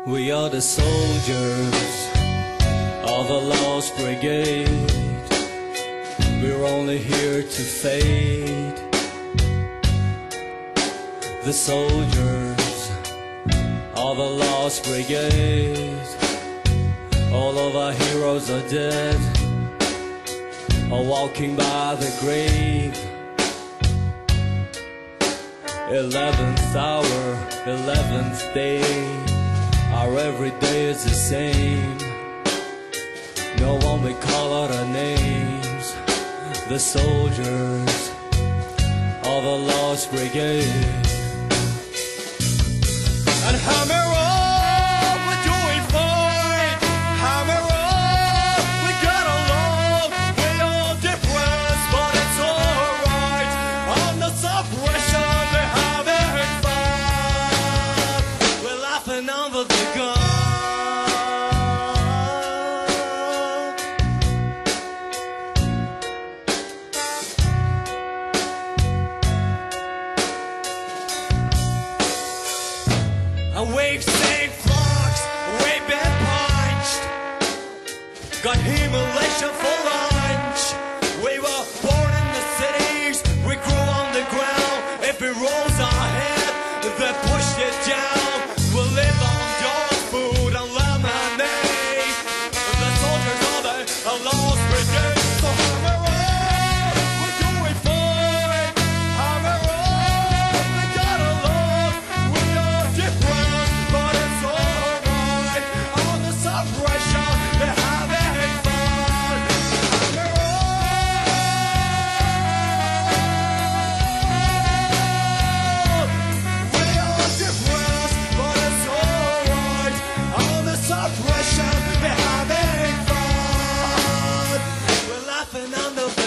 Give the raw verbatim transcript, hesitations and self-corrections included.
We are the soldiers of the Lost Brigade. We're only here to fade. The soldiers of the Lost Brigade. All of our heroes are dead, are walking by the grave. Eleventh hour, eleventh day, our every day is the same. No one will call out our names. The soldiers of the Lost Brigade. And hammer on, we're doing fine. Hammer on, we got along. We all depressed, but it's alright. On the suppression, we're having fun. We're laughing under the gun. We've seen frogs, we've been punched, got humiliation for lunch. We were born in the cities, we grew on the ground. If it rolls our head, they push it down. We live on dog food and lemonade. The soldiers of the Lost Brigade. So hammer on, we're doing fine. Hammer on, we got along. We are different, but it's alright. On the suppression, they're having fun. Hammer on. We are different, but it's alright. On the suppression, they're having fun. We're laughing on the